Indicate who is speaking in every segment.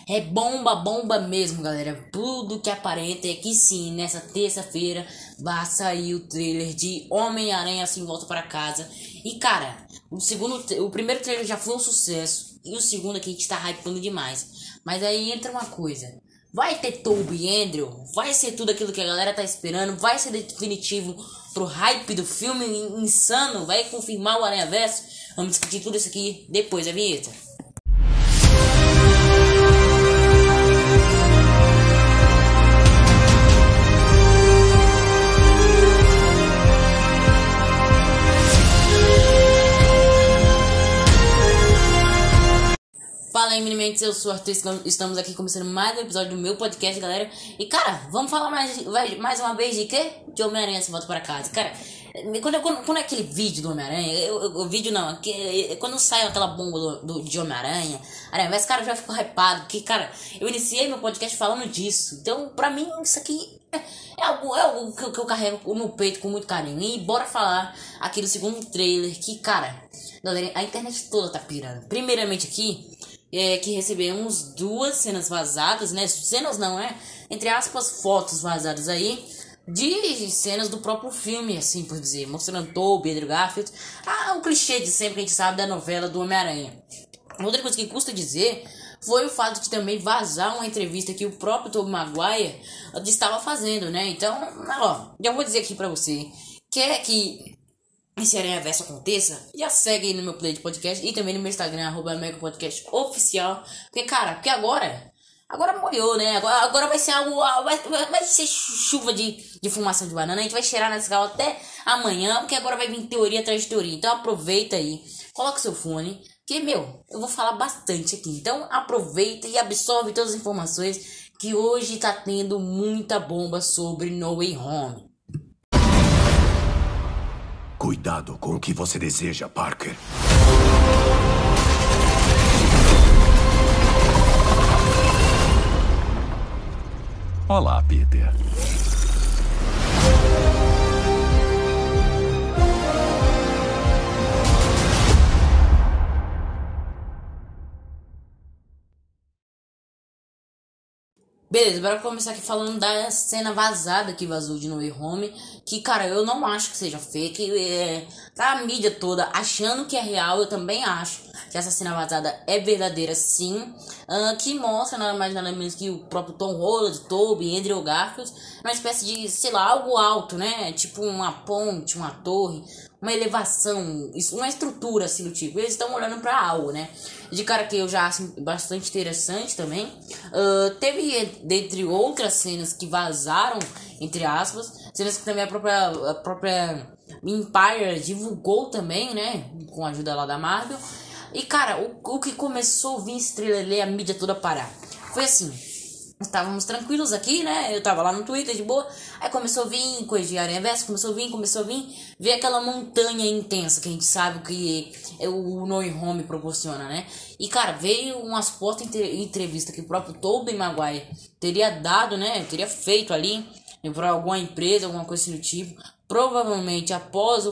Speaker 1: É bomba, bomba mesmo, galera. Tudo que aparenta é que sim, nessa terça-feira vai sair o trailer de Homem-Aranha Sem Volta para Casa. E cara, o primeiro trailer já foi um sucesso. E o segundo aqui a gente tá hypando demais. Mas aí entra uma coisa. Vai ter Tobey e Andrew? Vai ser tudo aquilo que a galera tá esperando? Vai ser definitivo pro hype do filme insano? Vai confirmar o Aranhaverso? Vamos discutir tudo isso aqui depois da vinheta. Fala aí, meninos, eu sou o Arthur, estamos aqui começando mais um episódio do meu podcast, galera. E, cara, vamos falar mais uma vez de quê? De Homem-Aranha Sem Volta para Casa. Cara, quando é aquele vídeo do Homem-Aranha, o vídeo não, quando sai aquela bomba de Homem-Aranha, mas, cara, eu já fico hypado, porque, cara, eu iniciei meu podcast falando disso. Então, pra mim, isso aqui é algo que eu carrego no peito com muito carinho. E bora falar aqui do segundo trailer, que, cara, galera, a internet toda tá pirando. Primeiramente aqui, que recebemos duas cenas vazadas, né? Cenas não, entre aspas, fotos vazadas aí de cenas do próprio filme, assim por dizer, mostrando Tobey, Andrew Garfield. Um clichê de sempre que a gente sabe da novela do Homem-Aranha. Outra coisa que custa dizer foi o fato de também vazar uma entrevista que o próprio Tobey Maguire estava fazendo, né? Então, ó, já vou dizer aqui pra você, quer que esse Aranhaverso aconteça, já segue aí no meu play de podcast e também no meu Instagram, @megapodcastoficial. Porque agora molhou, né? Agora vai ser algo, vai ser chuva de fumação de banana. A gente vai cheirar nesse carro até amanhã, porque agora vai vir teoria atrás de teoria. Então aproveita aí, coloca seu fone, que, eu vou falar bastante aqui. Então aproveita e absorve todas as informações, que hoje tá tendo muita bomba sobre No Way Home.
Speaker 2: Cuidado com o que você deseja, Parker. Olá, Peter.
Speaker 1: Beleza, bora começar aqui falando da cena vazada que vazou de No Way Home. Que, cara, eu não acho que seja fake. Tá a mídia toda achando que é real. Eu também acho que essa cena vazada é verdadeira, sim. Que mostra nada mais nada menos que o próprio Tom Holland, Tobey, Andrew Garfield, uma espécie de, sei lá, algo alto, né? Tipo uma ponte, uma torre, uma elevação, uma estrutura assim do tipo. Eles estão olhando pra algo, né? De cara que eu já acho bastante interessante também. Teve, dentre outras cenas que vazaram, entre aspas, cenas que também a própria Empire divulgou também, né? Com a ajuda lá da Marvel. E, cara, o que começou a vir esse trailer, a mídia toda parar, foi assim. Estávamos tranquilos aqui, né? Eu tava lá no Twitter de boa. Aí começou a vir coisa de Aranhaverso, começou a vir. Ver aquela montanha intensa que a gente sabe que o No Way Home proporciona, né? E, cara, veio umas fotos entrevista que o próprio Tobey Maguire teria dado, né? Teria feito ali para alguma empresa, alguma coisa assim do tipo. Provavelmente após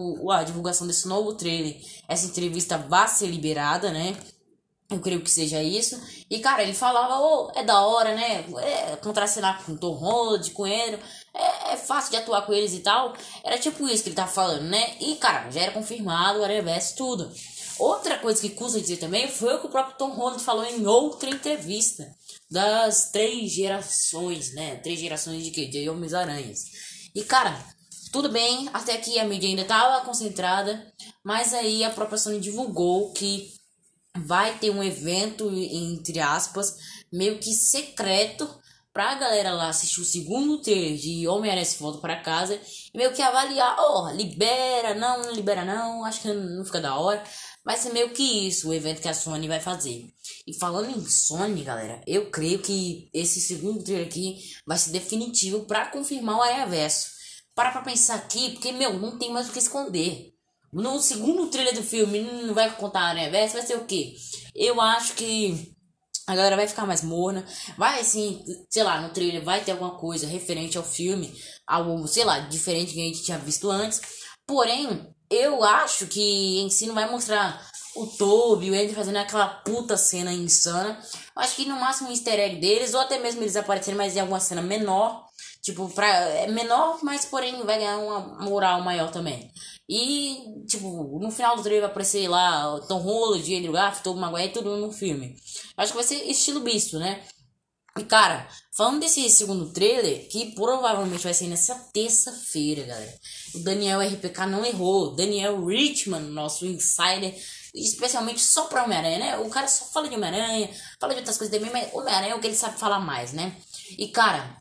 Speaker 1: a divulgação desse novo trailer, essa entrevista vai ser liberada, né? Eu creio que seja isso. E, cara, ele falava, é da hora, né? Contracenar com o Tom Holland, com ele. É fácil de atuar com eles e tal. Era tipo isso que ele tava falando, né? E, cara, já era confirmado o Aranhaverso, tudo. Outra coisa que custa dizer também foi o que o próprio Tom Holland falou em outra entrevista. Das 3 gerações, né? 3 gerações de quê? De Homens-Aranhas. E, cara, tudo bem. Até aqui a mídia ainda tava concentrada. Mas aí a própria Sony divulgou que vai ter um evento, entre aspas, meio que secreto, pra galera lá assistir o segundo trailer de Homem-Aranha Sem Volta para Casa e meio que avaliar, libera, não libera não, acho que não fica da hora. Vai ser meio que isso, o evento que a Sony vai fazer. E falando em Sony, galera, eu creio que esse segundo trailer aqui vai ser definitivo pra confirmar o Aranhaverso. Para pra pensar aqui, porque, não tem mais o que esconder. No segundo trailer do filme, não vai contar a Aranhaverso, vai ser o quê? Eu acho que a galera vai ficar mais morna. Vai, assim, sei lá, no trailer vai ter alguma coisa referente ao filme. Algo, sei lá, diferente que a gente tinha visto antes. Porém, eu acho que em si não vai mostrar o Tobey e o Andrew fazendo aquela puta cena insana. Eu acho que no máximo um easter egg deles, ou até mesmo eles aparecerem mais em alguma cena menor. Tipo, é menor, mas porém vai ganhar uma moral maior também. E, tipo, no final do trailer vai aparecer lá o Tom Holland, Andrew Garfield, Tobey Maguire, tudo no filme. Eu acho que vai ser estilo Beast, né? E, cara, falando desse segundo trailer, que provavelmente vai ser nessa terça-feira, galera. O Daniel RPK não errou. Daniel Richman, nosso insider, especialmente só pra Homem-Aranha, né? O cara só fala de Homem-Aranha, fala de outras coisas também, mas Homem-Aranha é o que ele sabe falar mais, né? E, cara,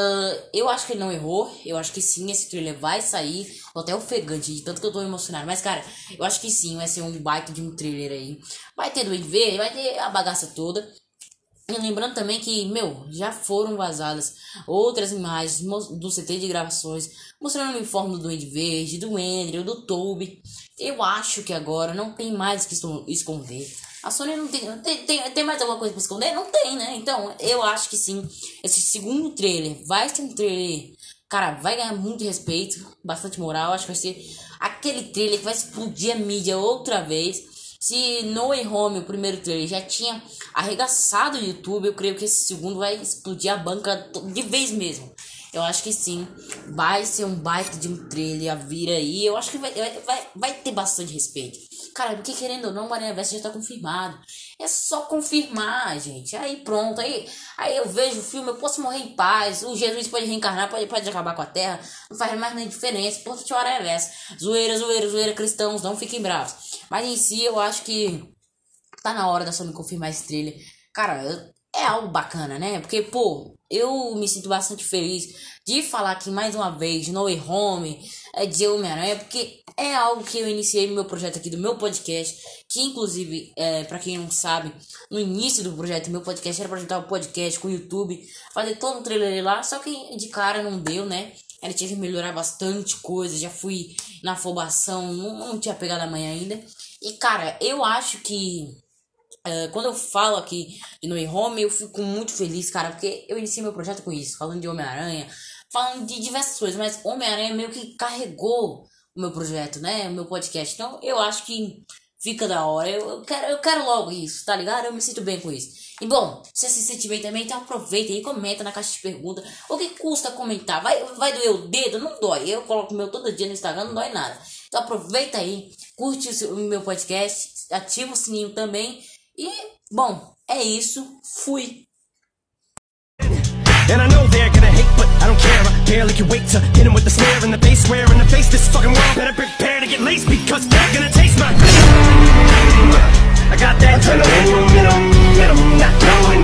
Speaker 1: eu acho que ele não errou. Eu acho que sim, esse trailer vai sair. Tô até ofegante de tanto que eu tô emocionado. Mas, cara, eu acho que sim, vai ser um baita de um trailer aí. Vai ter Duende Verde, vai ter a bagaça toda. E lembrando também que, já foram vazadas outras imagens do CT de gravações mostrando o uniforme do Duende Verde, do Andrew, do Tobey. Eu acho que agora não tem mais o que esconder. A Sony não tem mais alguma coisa pra esconder? Não tem, né? Então, eu acho que sim. Esse segundo trailer vai ser um trailer, cara, vai ganhar muito respeito, bastante moral. Acho que vai ser aquele trailer que vai explodir a mídia outra vez. Se No Way Home, o primeiro trailer, já tinha arregaçado o YouTube, eu creio que esse segundo vai explodir a banca de vez mesmo. Eu acho que sim, vai ser um baita de um trailer a vir aí. Eu acho que vai ter bastante respeito. Cara, porque querendo ou não, o Aranha Verso já tá confirmado. É só confirmar, gente. Aí pronto, aí eu vejo o filme, eu posso morrer em paz. O Jesus pode reencarnar, pode acabar com a Terra. Não faz mais nem diferença. Ponto de Aranha Verso. Zoeira, cristãos, não fiquem bravos. Mas em si, eu acho que tá na hora da Sony confirmar esse trailer. Cara, é algo bacana, né? Porque, pô, eu me sinto bastante feliz de falar aqui mais uma vez de No Way Home, de Homem-Aranha, porque é algo que eu iniciei no meu projeto aqui do meu podcast, que inclusive, pra quem não sabe, no início do projeto, meu podcast era pra juntar o podcast com o YouTube, fazer todo um trailer lá, só que de cara não deu, né? Ele tinha que melhorar bastante coisa, já fui na afobação, não tinha pegado a manhã ainda. E, cara, eu acho que quando eu falo aqui de No Way Home, eu fico muito feliz, cara, porque eu iniciei meu projeto com isso, falando de Homem-Aranha, falando de diversas coisas, mas Homem-Aranha meio que carregou o meu projeto, né, o meu podcast. Então, eu acho que fica da hora, eu quero logo isso, tá ligado? Eu me sinto bem com isso. E, bom, se você se sente bem também, então aproveita e comenta na caixa de perguntas. O que custa comentar? Vai doer o dedo? Não dói. Eu coloco o meu todo dia no Instagram, não dói nada. Então aproveita aí, curte o meu podcast, ativa o sininho também. E, bom, é isso. Fui!
Speaker 3: And I know they're gonna hate, but I don't care. I barely can wait to hit 'em with the snare and the bass. Swear in the face, this fucking world better prepare to get laced, because they're gonna taste my I got that adrenaline, not knowing